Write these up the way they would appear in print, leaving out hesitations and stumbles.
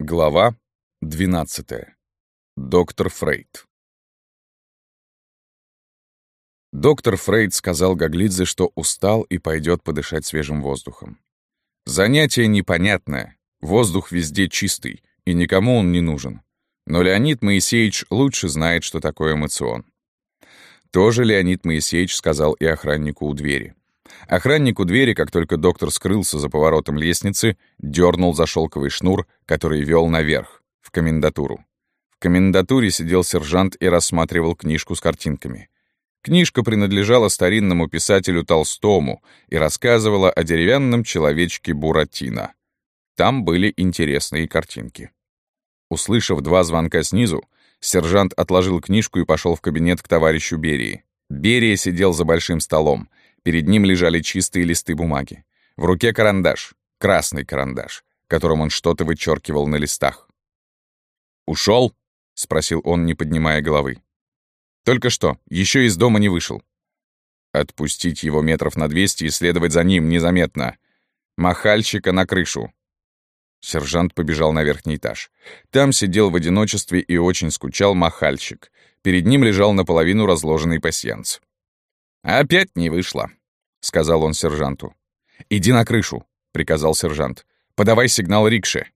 Глава 12. Доктор Фрейд. Доктор Фрейд сказал Гаглидзе, что устал и пойдет подышать свежим воздухом. Занятие непонятное, воздух везде чистый, и никому он не нужен. Но Леонид Моисеевич лучше знает, что такое эмоцион. Тоже Леонид Моисеевич сказал и охраннику у двери. Охранник у двери, как только доктор скрылся за поворотом лестницы, дернул за шелковый шнур, который вел наверх, в комендатуру. В комендатуре сидел сержант и рассматривал книжку с картинками. Книжка принадлежала старинному писателю Толстому и рассказывала о деревянном человечке Буратино. Там были интересные картинки. Услышав 2 звонка снизу, сержант отложил книжку и пошел в кабинет к товарищу Берии. Берия сидел за большим столом. Перед ним лежали чистые листы бумаги. В руке карандаш, красный карандаш, которым он что-то вычеркивал на листах. «Ушел?» — спросил он, не поднимая головы. «Только что, еще из дома не вышел». «Отпустить его метров на 200 и следовать за ним незаметно. Махальщика на крышу». Сержант побежал на верхний этаж. Там сидел в одиночестве и очень скучал махальщик. Перед ним лежал наполовину разложенный пасьянс. «Опять не вышло», — сказал он сержанту. «Иди на крышу», — приказал сержант. «Подавай сигнал рикше».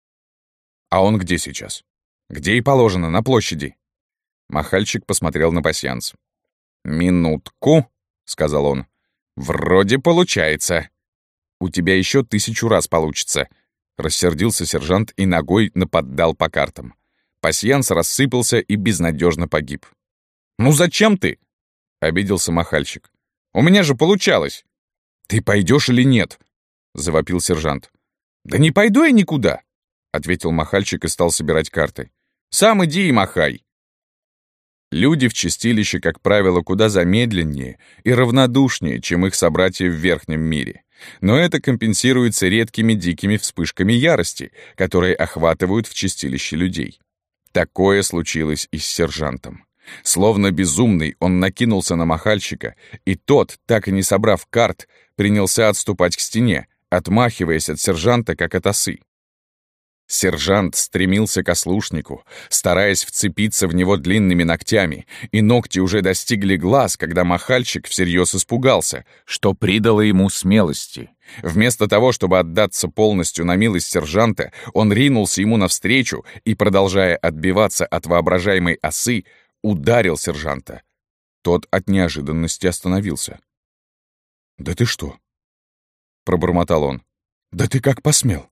«А он где сейчас?» «Где и положено, на площади». Махальщик посмотрел на пасьянс. «Минутку», — сказал он. «Вроде получается». «У тебя еще 1000 раз получится», — рассердился сержант и ногой наподдал по картам. Пасьянс рассыпался и безнадежно погиб. «Ну зачем ты?» — обиделся махальщик. «У меня же получалось!» «Ты пойдешь или нет?» — завопил сержант. «Да не пойду я никуда!» — ответил махальщик и стал собирать карты. «Сам иди и махай!» Люди в чистилище, как правило, куда замедленнее и равнодушнее, чем их собратья в верхнем мире. Но это компенсируется редкими дикими вспышками ярости, которые охватывают в чистилище людей. Такое случилось и с сержантом. Словно безумный, он накинулся на махальщика, и тот, так и не собрав карт, принялся отступать к стене, отмахиваясь от сержанта, как от осы. Сержант стремился к ослушнику, стараясь вцепиться в него длинными ногтями, и ногти уже достигли глаз, когда махальщик всерьез испугался, что придало ему смелости. Вместо того, чтобы отдаться полностью на милость сержанта, он ринулся ему навстречу и, продолжая отбиваться от воображаемой осы, ударил сержанта. Тот от неожиданности остановился. «Да ты что?» — пробормотал он. «Да ты как посмел?»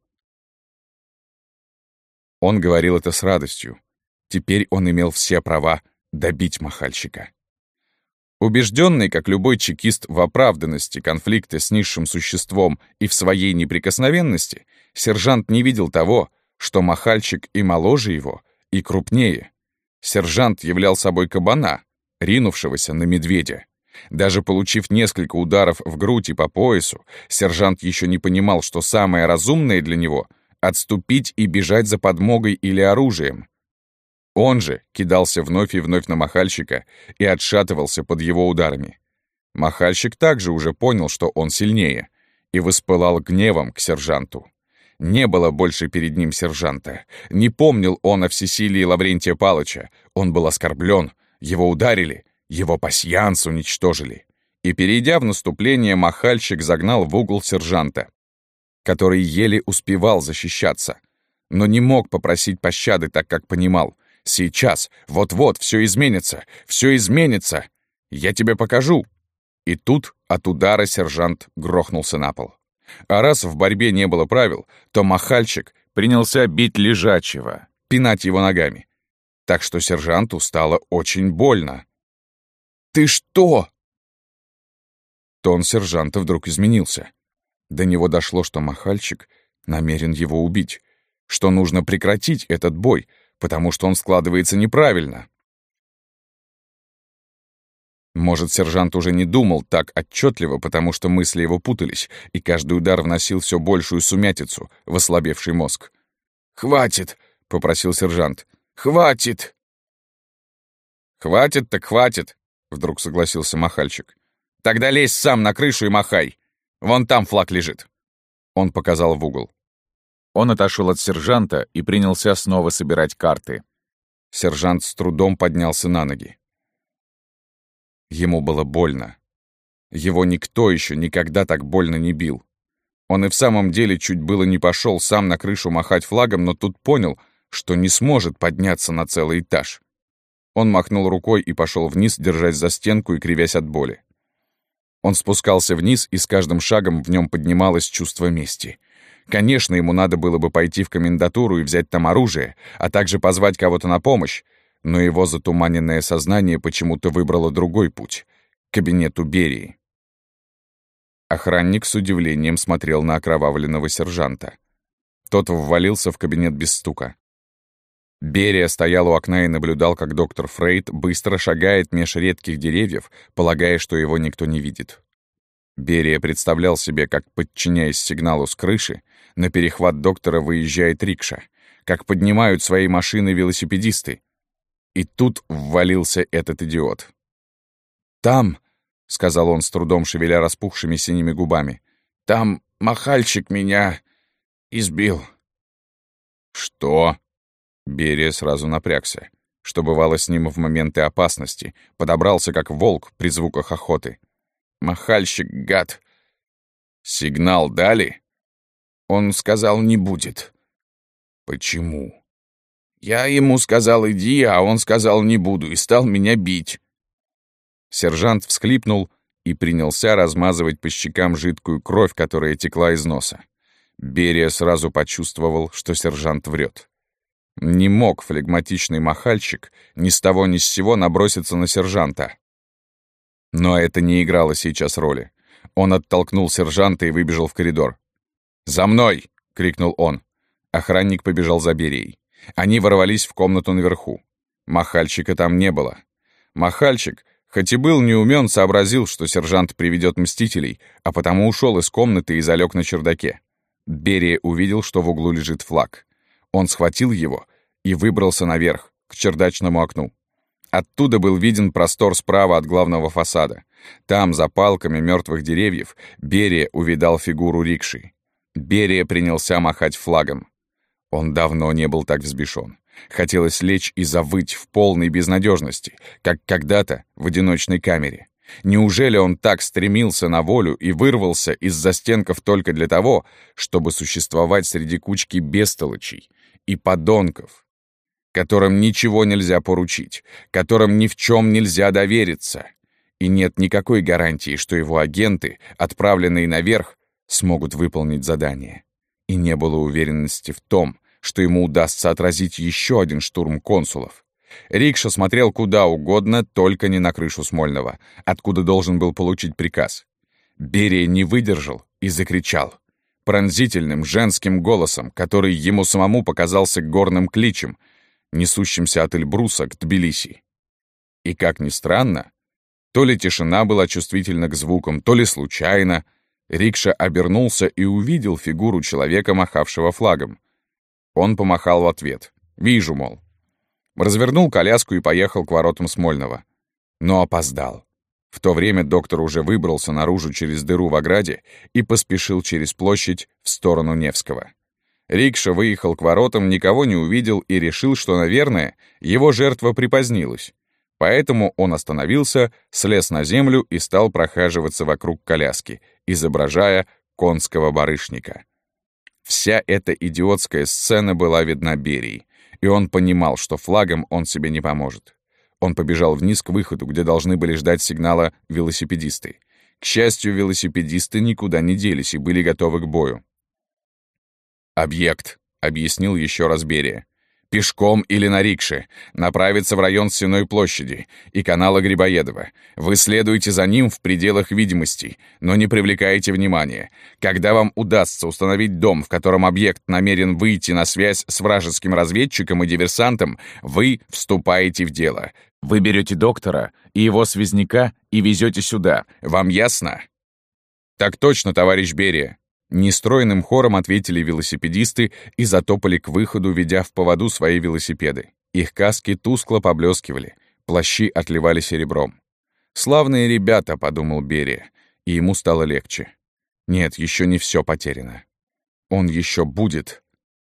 Он говорил это с радостью. Теперь он имел все права добить махальщика. Убежденный, как любой чекист, в оправданности конфликта с низшим существом и в своей неприкосновенности, сержант не видел того, что махальщик и моложе его, и крупнее. Сержант являл собой кабана, ринувшегося на медведя. Даже получив несколько ударов в грудь и по поясу, сержант еще не понимал, что самое разумное для него — отступить и бежать за подмогой или оружием. Он же кидался вновь и вновь на махальщика и отшатывался под его ударами. Махальщик также уже понял, что он сильнее, и воспылал гневом к сержанту. Не было больше перед ним сержанта. Не помнил он о всесилии Лаврентия Палыча. Он был оскорблен, его ударили, его пасьянс уничтожили. И, перейдя в наступление, махальщик загнал в угол сержанта, который еле успевал защищаться, но не мог попросить пощады, так как понимал: сейчас, вот-вот, все изменится, я тебе покажу. И тут от удара сержант грохнулся на пол. А раз в борьбе не было правил, то махальщик принялся бить лежачего, пинать его ногами. Так что сержанту стало очень больно. «Ты что?» Тон сержанта вдруг изменился. До него дошло, что махальщик намерен его убить, что нужно прекратить этот бой, потому что он складывается неправильно. Может, сержант уже не думал так отчетливо, потому что мысли его путались, и каждый удар вносил все большую сумятицу в ослабевший мозг. «Хватит!» — попросил сержант. «Хватит!» «Хватит так хватит!» — вдруг согласился махальщик. «Тогда лезь сам на крышу и махай! Вон там флаг лежит!» Он показал в угол. Он отошел от сержанта и принялся снова собирать карты. Сержант с трудом поднялся на ноги. Ему было больно. Его никто еще никогда так больно не бил. Он и в самом деле чуть было не пошел сам на крышу махать флагом, но тут понял, что не сможет подняться на целый этаж. Он махнул рукой и пошел вниз, держась за стенку и кривясь от боли. Он спускался вниз, и с каждым шагом в нем поднималось чувство мести. Конечно, ему надо было бы пойти в комендатуру и взять там оружие, а также позвать кого-то на помощь, но его затуманенное сознание почему-то выбрало другой путь — к кабинету Берии. Охранник с удивлением смотрел на окровавленного сержанта. Тот ввалился в кабинет без стука. Берия стоял у окна и наблюдал, как доктор Фрейд быстро шагает меж редких деревьев, полагая, что его никто не видит. Берия представлял себе, как, подчиняясь сигналу с крыши, на перехват доктора выезжает рикша, как поднимают свои машины велосипедисты. И тут ввалился этот идиот. «Там», — сказал он, с трудом шевеля распухшими синими губами, «там махальщик меня избил». «Что?» Берия сразу напрягся, что бывало с ним в моменты опасности, подобрался как волк при звуках охоты. «Махальщик, гад!» «Сигнал дали?» «Он сказал, не будет». «Почему?» «Я ему сказал, иди, а он сказал, не буду, и стал меня бить». Сержант всхлипнул и принялся размазывать по щекам жидкую кровь, которая текла из носа. Берия сразу почувствовал, что сержант врет. Не мог флегматичный махальщик ни с того ни с сего наброситься на сержанта. Но это не играло сейчас роли. Он оттолкнул сержанта и выбежал в коридор. «За мной!» — крикнул он. Охранник побежал за Берией. Они ворвались в комнату наверху. Махальщика там не было. Махальщик, хоть и был неумён, сообразил, что сержант приведет мстителей, а потому ушел из комнаты и залег на чердаке. Берия увидел, что в углу лежит флаг. Он схватил его и выбрался наверх, к чердачному окну. Оттуда был виден простор справа от главного фасада. Там, за палками мертвых деревьев, Берия увидал фигуру рикши. Берия принялся махать флагом. Он давно не был так взбешен. Хотелось лечь и завыть в полной безнадежности, как когда-то в одиночной камере. Неужели он так стремился на волю и вырвался из застенков только для того, чтобы существовать среди кучки бестолочей и подонков, которым ничего нельзя поручить, которым ни в чем нельзя довериться, и нет никакой гарантии, что его агенты, отправленные наверх, смогут выполнить задание. И не было уверенности в том, что ему удастся отразить еще один штурм консулов. Рикша смотрел куда угодно, только не на крышу Смольного, откуда должен был получить приказ. Берия не выдержал и закричал. Пронзительным женским голосом, который ему самому показался горным кличем, несущимся от Эльбруса к Тбилиси. И, как ни странно, то ли тишина была чувствительна к звукам, то ли случайно, Рикша обернулся и увидел фигуру человека, махавшего флагом. Он помахал в ответ. «Вижу, мол». Развернул коляску и поехал к воротам Смольного. Но опоздал. В то время доктор уже выбрался наружу через дыру в ограде и поспешил через площадь в сторону Невского. Рикша выехал к воротам, никого не увидел и решил, что, наверное, его жертва припозднилась. Поэтому он остановился, слез на землю и стал прохаживаться вокруг коляски, изображая конского барышника. Вся эта идиотская сцена была видна Берии, и он понимал, что флагом он себе не поможет. Он побежал вниз к выходу, где должны были ждать сигнала велосипедисты. К счастью, велосипедисты никуда не делись и были готовы к бою. «Объект», — объяснил еще раз Берия. «Пешком или на рикше. Направиться в район Сенной площади и канала Грибоедова. Вы следуете за ним в пределах видимости, но не привлекайте внимания. Когда вам удастся установить дом, в котором объект намерен выйти на связь с вражеским разведчиком и диверсантом, вы вступаете в дело. Вы берете доктора и его связняка и везете сюда. Вам ясно?» «Так точно, товарищ Берия». Нестройным хором ответили велосипедисты и затопали к выходу, ведя в поводу свои велосипеды. Их каски тускло поблескивали, плащи отливали серебром. «Славные ребята», — подумал Берия, и ему стало легче. Нет, еще не все потеряно. Он еще будет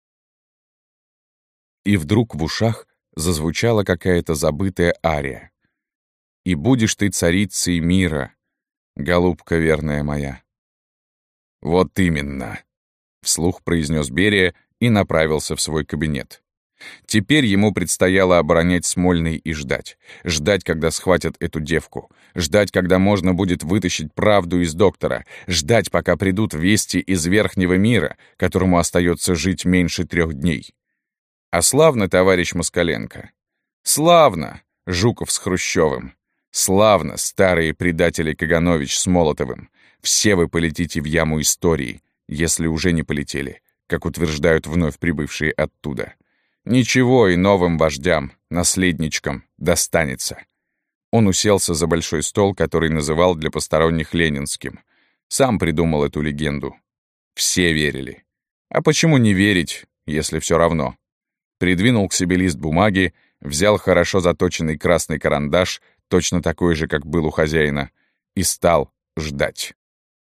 И вдруг в ушах зазвучала какая-то забытая ария. «И будешь ты царицей мира, голубка верная моя». «Вот именно», — вслух произнес Берия и направился в свой кабинет. Теперь ему предстояло оборонять Смольный и ждать. Ждать, когда схватят эту девку. Ждать, когда можно будет вытащить правду из доктора. Ждать, пока придут вести из верхнего мира, которому остается жить меньше 3 дней. А славно, товарищ Москаленко. Славно, Жуков с Хрущевым. Славно, старые предатели Каганович с Молотовым. Все вы полетите в яму истории, если уже не полетели, как утверждают вновь прибывшие оттуда. Ничего и новым вождям, наследничкам достанется. Он уселся за большой стол, который называл для посторонних ленинским. Сам придумал эту легенду. Все верили. А почему не верить, если все равно? Придвинул к себе лист бумаги, взял хорошо заточенный красный карандаш, точно такой же, как был у хозяина, и стал ждать.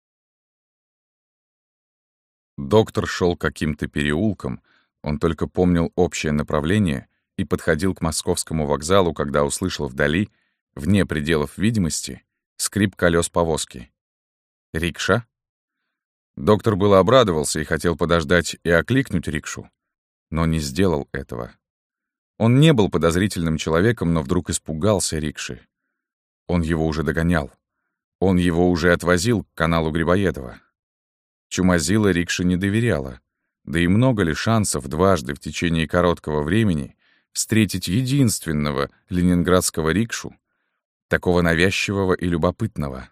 Доктор шел каким-то переулком, он только помнил общее направление и подходил к московскому вокзалу, когда услышал вдали, вне пределов видимости, скрип колес повозки. Рикша? Доктор было обрадовался и хотел подождать и окликнуть рикшу, но не сделал этого. Он не был подозрительным человеком, но вдруг испугался рикши. Он его уже догонял. Он его уже отвозил к каналу Грибоедова. Чумазила рикше не доверяла. Да и много ли шансов дважды в течение короткого времени встретить единственного ленинградского рикшу, такого навязчивого и любопытного?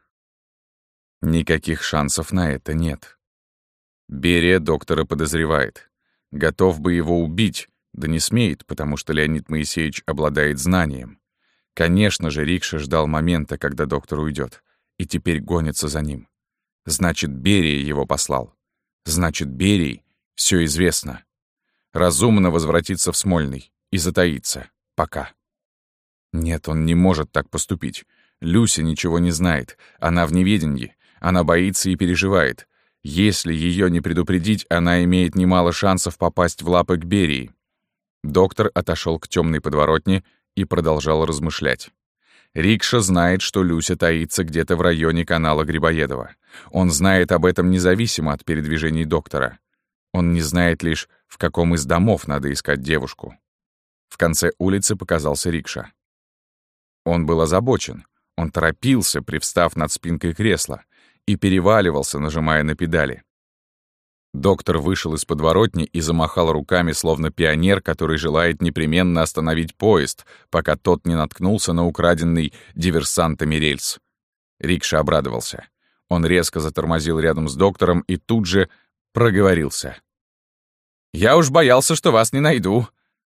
Никаких шансов на это нет. Берия доктора подозревает. Готов бы его убить, да не смеет, потому что Леонид Моисеевич обладает знанием. Конечно же, рикша ждал момента, когда доктор уйдет, и теперь гонится за ним. Значит, Берия его послал. Значит, Берии все известно. Разумно возвратиться в Смольный и затаиться. Пока. Нет, он не может так поступить. Люся ничего не знает. Она в неведении. Она боится и переживает. Если ее не предупредить, она имеет немало шансов попасть в лапы к Берии. Доктор отошел к темной подворотне и продолжал размышлять. Рикша знает, что Люся таится где-то в районе канала Грибоедова. Он знает об этом независимо от передвижений доктора. Он не знает лишь, в каком из домов надо искать девушку. В конце улицы показался рикша. Он был озабочен. Он торопился, привстав над спинкой кресла, и переваливался, нажимая на педали. Доктор вышел из подворотни и замахал руками, словно пионер, который желает непременно остановить поезд, пока тот не наткнулся на украденный диверсантами рельс. Рикша обрадовался. Он резко затормозил рядом с доктором и тут же проговорился. «Я уж боялся, что вас не найду».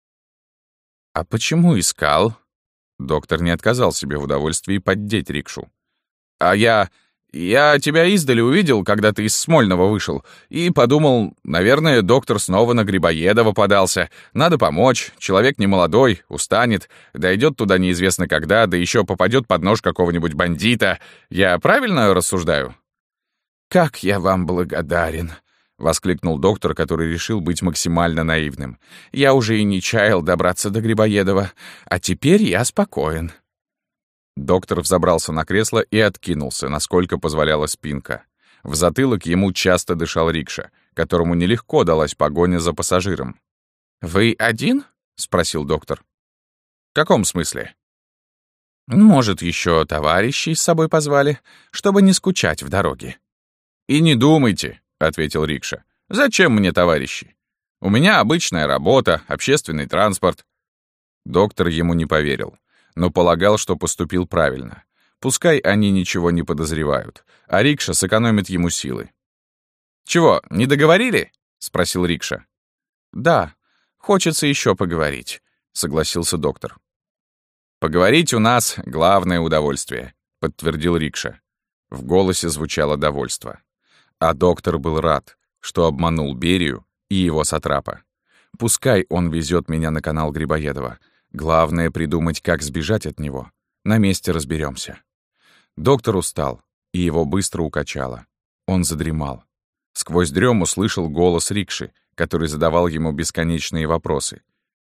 «А почему искал?» Доктор не отказал себе в удовольствии поддеть рикшу. «А я тебя издали увидел, когда ты из Смольного вышел, и подумал, наверное, доктор снова на Грибоедова подался. Надо помочь, человек не молодой, устанет, дойдет туда неизвестно когда, да еще попадет под нож какого-нибудь бандита. Я правильно рассуждаю?» «Как я вам благодарен!» — воскликнул доктор, который решил быть максимально наивным. «Я уже и не чаял добраться до Грибоедова, а теперь я спокоен». Доктор взобрался на кресло и откинулся, насколько позволяла спинка. В затылок ему часто дышал рикша, которому нелегко далась погоня за пассажиром. «Вы один?» — спросил доктор. «В каком смысле?» «Может, еще товарищей с собой позвали, чтобы не скучать в дороге». «И не думайте», — ответил рикша. «Зачем мне товарищи? У меня обычная работа, общественный транспорт». Доктор ему не поверил, но полагал, что поступил правильно. Пускай они ничего не подозревают, а рикша сэкономит ему силы. «Чего, не договорили?» — спросил рикша. «Да, хочется еще поговорить», — согласился доктор. «Поговорить у нас — главное удовольствие», — подтвердил рикша. В голосе звучало довольство. А доктор был рад, что обманул Берию и его сатрапа. Пускай он везет меня на канал Грибоедова. Главное — придумать, как сбежать от него. На месте разберемся. Доктор устал, и его быстро укачало. Он задремал. Сквозь дрему слышал голос рикши, который задавал ему бесконечные вопросы.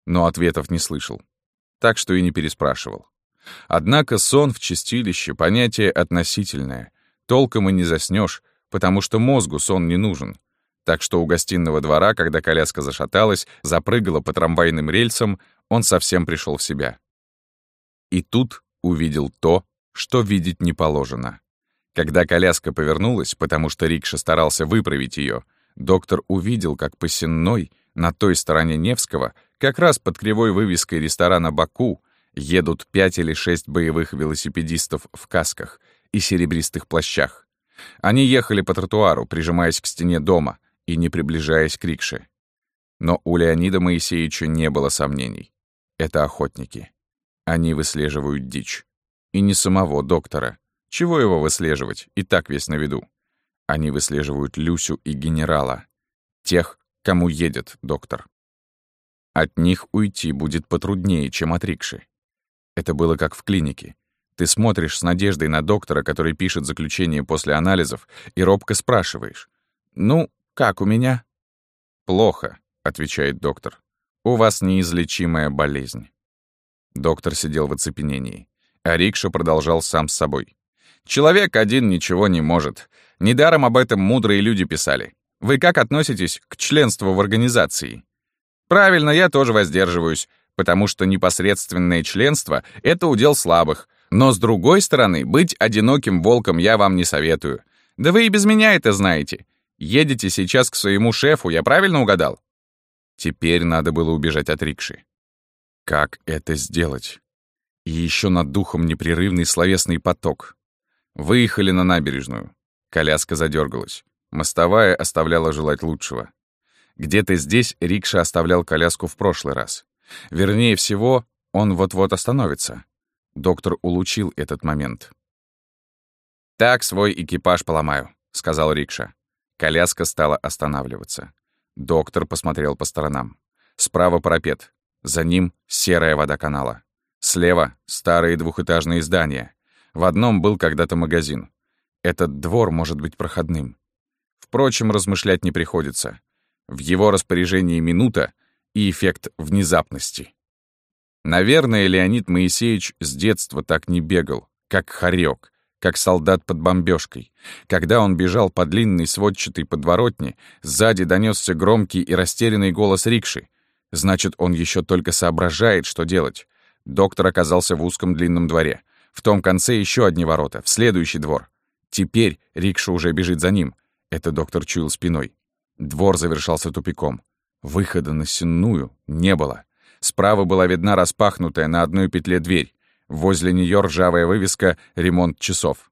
но ответов не слышал, так что и не переспрашивал. Однако сон в чистилище — понятие относительное, толком и не заснешь, потому что мозгу сон не нужен. Так что у гостиного двора, когда коляска зашаталась, запрыгала по трамвайным рельсам, он совсем пришел в себя. И тут увидел то, что видеть не положено. Когда коляска повернулась, потому что рикша старался выправить ее, доктор увидел, как по Сенной, на той стороне Невского, как раз под кривой вывеской ресторана «Баку», едут 5 или 6 боевых велосипедистов в касках и серебристых плащах. Они ехали по тротуару, прижимаясь к стене дома и не приближаясь к рикше. Но у Леонида Моисеевича не было сомнений. Это охотники. Они выслеживают дичь. И не самого доктора. Чего его выслеживать? И так весь на виду. Они выслеживают Люсю и генерала. Тех, кому едет доктор. От них уйти будет потруднее, чем от рикши. Это было как в клинике. Ты смотришь с надеждой на доктора, который пишет заключение после анализов, и робко спрашиваешь: «Ну, как у меня?» «Плохо», — отвечает доктор. «У вас неизлечимая болезнь». Доктор сидел в оцепенении, а рикша продолжал сам с собой. «Человек один ничего не может. Недаром об этом мудрые люди писали. Вы как относитесь к членству в организации?» «Правильно, я тоже воздерживаюсь, потому что непосредственное членство — это удел слабых. Но, с другой стороны, быть одиноким волком я вам не советую. Да вы и без меня это знаете. Едете сейчас к своему шефу, я правильно угадал?» Теперь надо было убежать от рикши. Как это сделать? И еще над духом непрерывный словесный поток. Выехали на набережную. Коляска задергалась. Мостовая оставляла желать лучшего. Где-то здесь рикша оставлял коляску в прошлый раз. Вернее всего, он вот-вот остановится. Доктор улучил этот момент. «Так свой экипаж поломаю», — сказал рикша. Коляска стала останавливаться. Доктор посмотрел по сторонам. Справа парапет. За ним серая вода канала. Слева старые двухэтажные здания. В одном был когда-то магазин. Этот двор может быть проходным. Впрочем, размышлять не приходится. В его распоряжении минута и эффект внезапности. Наверное, Леонид Моисеевич с детства так не бегал, как хорек, как солдат под бомбёжкой. Когда он бежал по длинной сводчатой подворотне, сзади донёсся громкий и растерянный голос рикши. Значит, он ещё только соображает, что делать. Доктор оказался в узком длинном дворе. В том конце ещё одни ворота, в следующий двор. Теперь рикша уже бежит за ним. Это доктор чуял спиной. Двор завершался тупиком. Выхода на Сенную не было. Справа была видна распахнутая на одной петле дверь. Возле неё ржавая вывеска «Ремонт часов».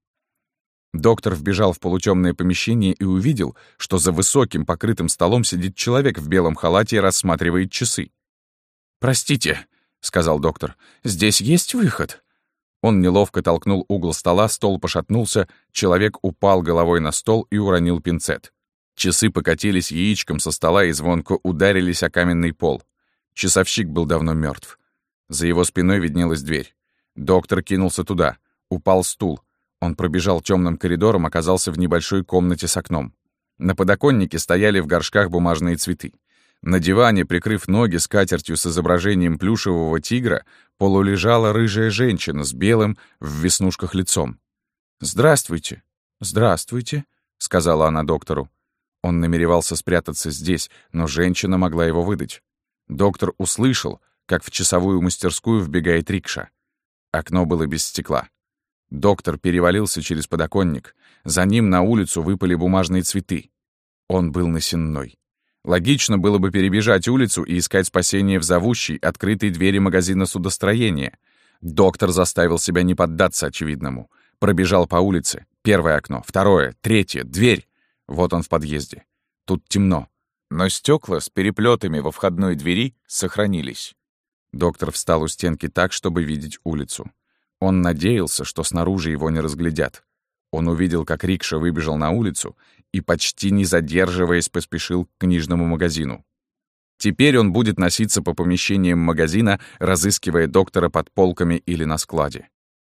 Доктор вбежал в полутемное помещение и увидел, что за высоким покрытым столом сидит человек в белом халате и рассматривает часы. «Простите», — сказал доктор, — «здесь есть выход?» Он неловко толкнул угол стола, стол пошатнулся, человек упал головой на стол и уронил пинцет. Часы покатились яичком со стола и звонко ударились о каменный пол. Часовщик был давно мертв. За его спиной виднелась дверь. Доктор кинулся туда. Упал стул. Он пробежал темным коридором, оказался в небольшой комнате с окном. На подоконнике стояли в горшках бумажные цветы. На диване, прикрыв ноги скатертью с изображением плюшевого тигра, полулежала рыжая женщина с белым в веснушках лицом. «Здравствуйте, здравствуйте», — сказала она доктору. Он намеревался спрятаться здесь, но женщина могла его выдать. Доктор услышал, как в часовую мастерскую вбегает рикша. Окно было без стекла. Доктор перевалился через подоконник. За ним на улицу выпали бумажные цветы. Он был на Сенной. Логично было бы перебежать улицу и искать спасение в зовущей, открытой двери магазина судостроения. Доктор заставил себя не поддаться очевидному. Пробежал по улице. Первое окно, второе, третье, дверь. Вот он в подъезде. Тут темно. Но стекла с переплетами во входной двери сохранились. Доктор встал у стенки так, чтобы видеть улицу. Он надеялся, что снаружи его не разглядят. Он увидел, как рикша выбежал на улицу и, почти не задерживаясь, поспешил к книжному магазину. Теперь он будет носиться по помещениям магазина, разыскивая доктора под полками или на складе.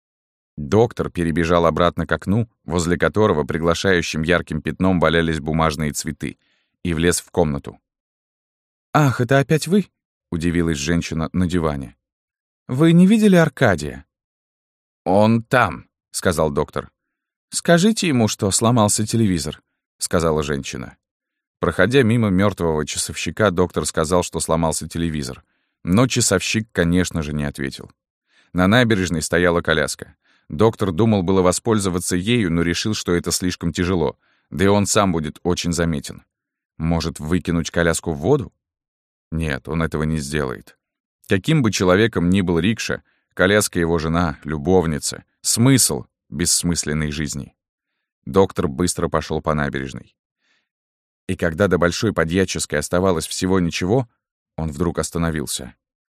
Доктор перебежал обратно к окну, возле которого приглашающим ярким пятном валялись бумажные цветы, и влез в комнату. «Ах, это опять вы?» — удивилась женщина на диване. «Вы не видели Аркадия?» «Он там», — сказал доктор. «Скажите ему, что сломался телевизор», — сказала женщина. Проходя мимо мертвого часовщика, доктор сказал, что сломался телевизор. Но часовщик, конечно же, не ответил. На набережной стояла коляска. Доктор думал было воспользоваться ею, но решил, что это слишком тяжело, да и он сам будет очень заметен. Может, выкинуть коляску в воду? Нет, он этого не сделает. Каким бы человеком ни был рикша, коляска его жена, любовница, смысл бессмысленной жизни. Доктор быстро пошел по набережной. И когда до Большой Подьяческой оставалось всего ничего, он вдруг остановился.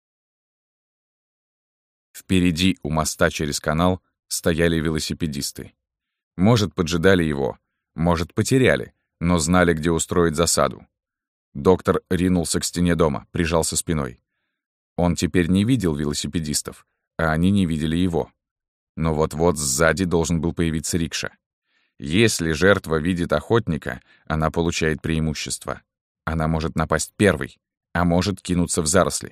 Впереди, у моста через канал, стояли велосипедисты. Может, поджидали его, может, потеряли, но знали, где устроить засаду. Доктор ринулся к стене дома, прижался спиной. Он теперь не видел велосипедистов, а они не видели его. Но вот-вот сзади должен был появиться рикша. Если жертва видит охотника, она получает преимущество. Она может напасть первой, а может кинуться в заросли.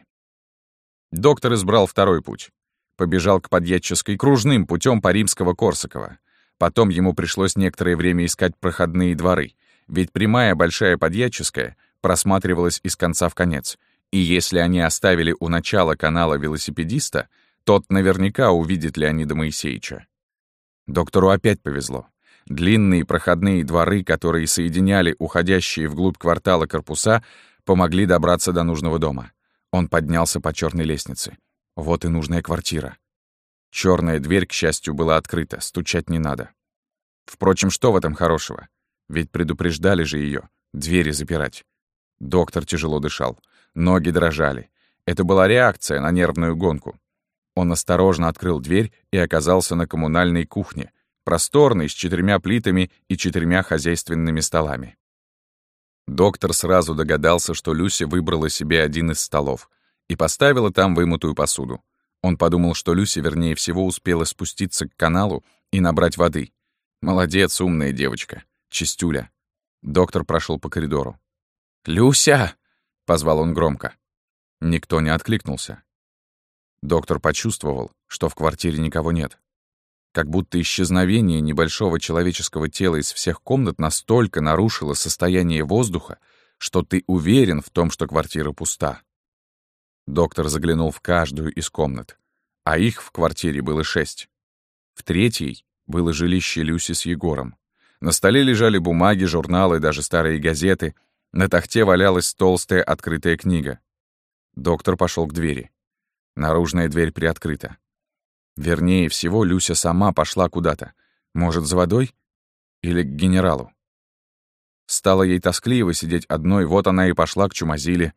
Доктор избрал второй путь. Побежал к Подьяческой кружным путем по Римского-Корсакова. Потом ему пришлось некоторое время искать проходные дворы, ведь прямая Большая Подьяческая просматривалась из конца в конец, и если они оставили у начала канала велосипедиста, тот наверняка увидит Леонида Моисеевича. Доктору опять повезло. Длинные проходные дворы, которые соединяли уходящие вглубь квартала корпуса, помогли добраться до нужного дома. Он поднялся по черной лестнице. Вот и нужная квартира. Черная дверь, к счастью, была открыта, стучать не надо. Впрочем, что в этом хорошего? Ведь предупреждали же ее двери запирать. Доктор тяжело дышал, ноги дрожали. Это была реакция на нервную гонку. Он осторожно открыл дверь и оказался на коммунальной кухне, просторной, с 4 плитами и 4 хозяйственными столами. Доктор сразу догадался, что Люся выбрала себе один из столов и поставила там вымытую посуду. Он подумал, что Люся, вернее всего, успела спуститься к каналу и набрать воды. Молодец, умная девочка. Чистюля. Доктор прошел по коридору. «Люся!» — позвал он громко. Никто не откликнулся. Доктор почувствовал, что в квартире никого нет. Как будто исчезновение небольшого человеческого тела из всех комнат настолько нарушило состояние воздуха, что ты уверен в том, что квартира пуста. Доктор заглянул в каждую из комнат, а их в квартире было 6. В 3-й было жилище Люси с Егором. На столе лежали бумаги, журналы, даже старые газеты. На тахте валялась толстая открытая книга. Доктор пошел к двери. Наружная дверь приоткрыта. Вернее всего, Люся сама пошла куда-то. Может, за водой? Или к генералу? Стало ей тоскливо сидеть одной, вот она и пошла к Чумазиле.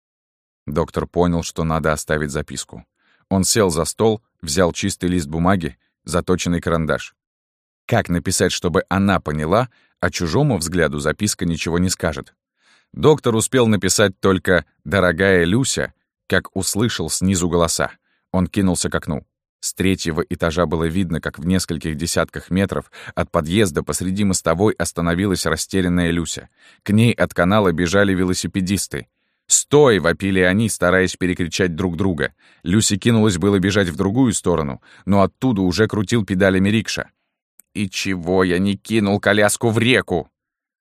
Доктор понял, что надо оставить записку. Он сел за стол, взял чистый лист бумаги, заточенный карандаш. Как написать, чтобы она поняла, а чужому взгляду записка ничего не скажет? Доктор успел написать только «Дорогая Люся», как услышал снизу голоса. Он кинулся к окну. С 3-го этажа было видно, как в нескольких десятках метров от подъезда посреди мостовой остановилась растерянная Люся. К ней от канала бежали велосипедисты. «Стой!» — вопили они, стараясь перекричать друг друга. Люся кинулась было бежать в другую сторону, но оттуда уже крутил педалями рикша. «И чего я не кинул коляску в реку?»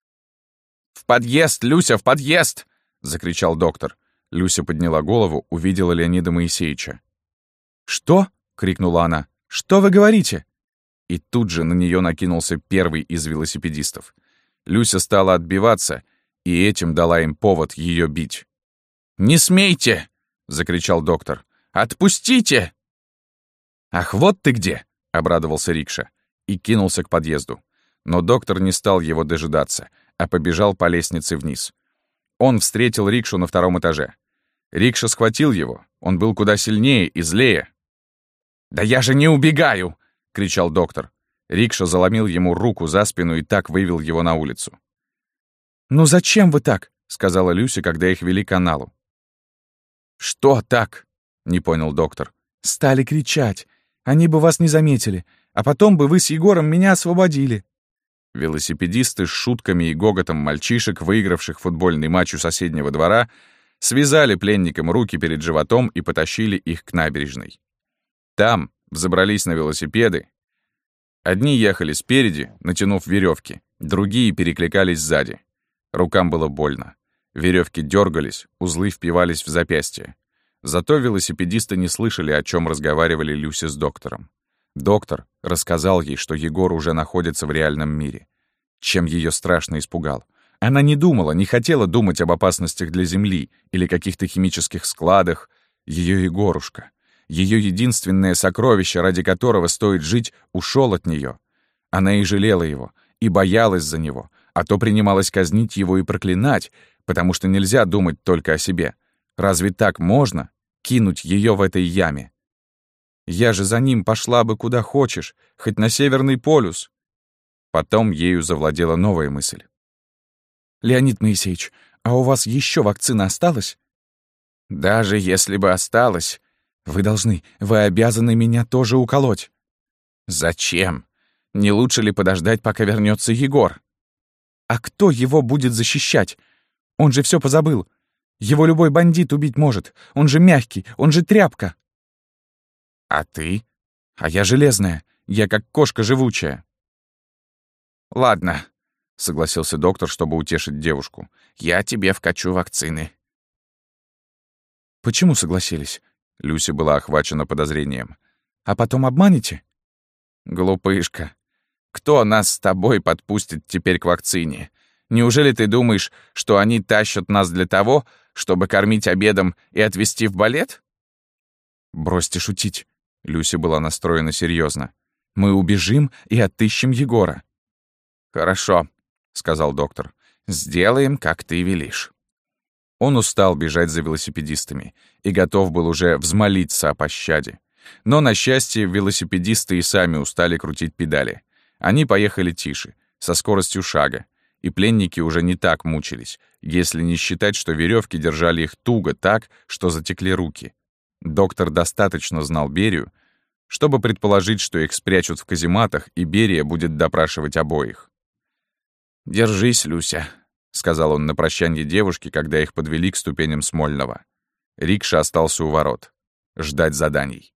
«В подъезд, Люся, в подъезд!» — закричал доктор. Люся подняла голову, увидела Леонида Моисеевича. «Что?» — крикнула она. «Что вы говорите?» И тут же на нее накинулся первый из велосипедистов. Люся стала отбиваться, и этим дала им повод ее бить. «Не смейте!» — закричал доктор. «Отпустите!» «Ах, вот ты где!» — обрадовался рикша и кинулся к подъезду. Но доктор не стал его дожидаться, а побежал по лестнице вниз. Он встретил рикшу на 2-м этаже. Рикша схватил его, он был куда сильнее и злее. «Да я же не убегаю!» — кричал доктор. Рикша заломил ему руку за спину и так вывел его на улицу. «Ну зачем вы так?» — сказала Люся, когда их вели к каналу. «Что так?» — не понял доктор. «Стали кричать. Они бы вас не заметили, а потом бы вы с Егором меня освободили». Велосипедисты с шутками и гоготом мальчишек, выигравших футбольный матч у соседнего двора, Связали пленникам руки перед животом и потащили их к набережной. Там взобрались на велосипеды. Одни ехали спереди, натянув веревки, другие перекликались сзади. Рукам было больно. Веревки дергались, узлы впивались в запястья. Зато велосипедисты не слышали, о чем разговаривали Люси с доктором. Доктор рассказал ей, что Егор уже находится в реальном мире, чем ее страшно испугал. Она не думала, не хотела думать об опасностях для Земли или каких-то химических складах. Ее Егорушка, ее единственное сокровище, ради которого стоит жить, ушел от нее. Она и жалела его, и боялась за него, а то принималась казнить его и проклинать, потому что нельзя думать только о себе. Разве так можно кинуть ее в этой яме? Я же за ним пошла бы куда хочешь, хоть на Северный полюс. Потом ею завладела новая мысль. «Леонид Моисеевич, а у вас еще вакцина осталась?» «Даже если бы осталась, вы обязаны меня тоже уколоть». «Зачем? Не лучше ли подождать, пока вернется Егор?» «А кто его будет защищать? Он же все позабыл. Его любой бандит убить может. Он же мягкий, он же тряпка». «А ты?» «А я железная. Я как кошка живучая». «Ладно», — согласился доктор, чтобы утешить девушку. «Я тебе вкачу вакцины». «Почему согласились?» Люся была охвачена подозрением. «А потом обманете?» «Глупышка. Кто нас с тобой подпустит теперь к вакцине? Неужели ты думаешь, что они тащат нас для того, чтобы кормить обедом и отвезти в балет?» «Бросьте шутить». Люся была настроена серьезно. «Мы убежим и отыщем Егора». «Хорошо», — сказал доктор. «Сделаем, как ты велишь». Он устал бежать за велосипедистами и готов был уже взмолиться о пощаде. Но, на счастье, велосипедисты и сами устали крутить педали. Они поехали тише, со скоростью шага, и пленники уже не так мучились, если не считать, что веревки держали их туго так, что затекли руки. Доктор достаточно знал Берию, чтобы предположить, что их спрячут в казематах, и Берия будет допрашивать обоих. «Держись, Люся», — сказал он на прощанье девушке, когда их подвели к ступеням Смольного. Рикша остался у ворот. Ждать заданий.